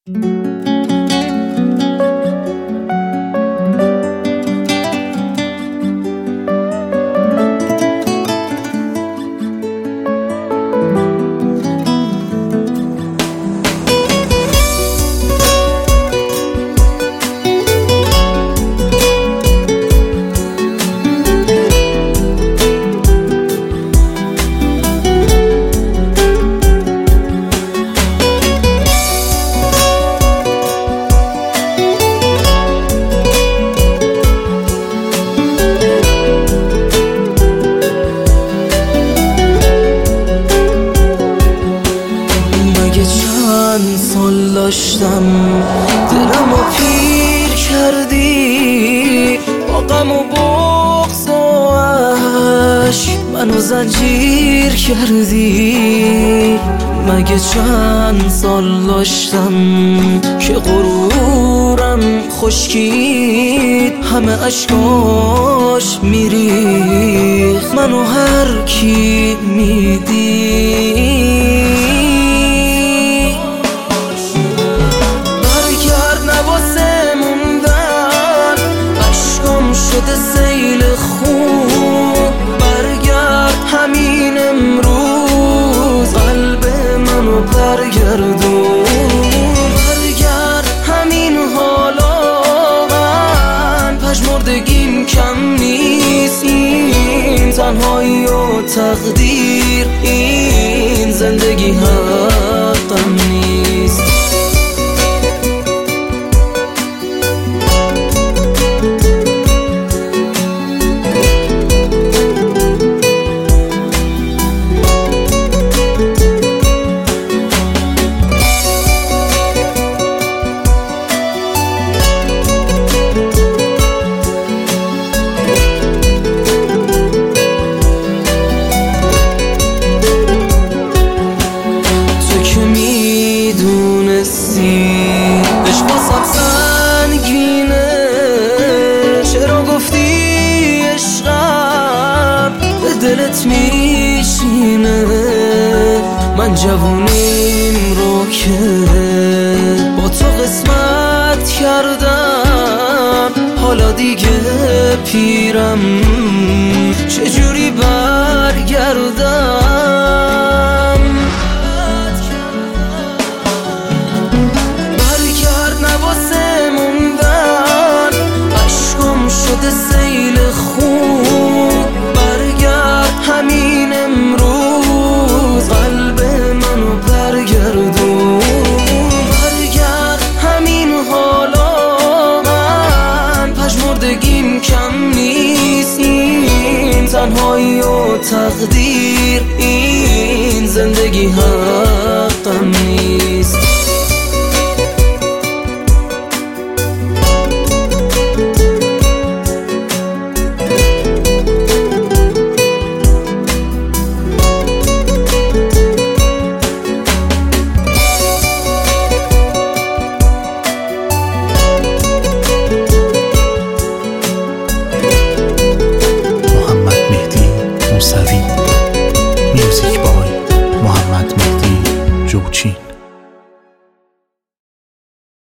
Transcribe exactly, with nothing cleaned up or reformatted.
چند سال داشتم دلمو پیر کردی، با غم و بغض و عشق منو زنجیر کردی. مگه چند سال داشتم که غرورم خشکید، همه اشکاش میریخت منو هر کی میدید. شده سیل خون، برگرد همین امروز قلب منو برگردون، برگرد همین حالا. من پژمردگیم کم نیست، این تنهایی و تقدیر، این زندگی حقم نیست. عشق واسم سنگینه، چرا گفتی عشقم به دلت میشینه؟ من جوونیم رو که با تو قسمت کردم، حالا دیگه پیرم، چجوری برگردم؟ شده سیل خون، برگرد همین امروز قلب منو برگردون، برگرد همین حالا. من پژمردگیم کم نیست، این تنهایی و تقدیر، این زندگی هم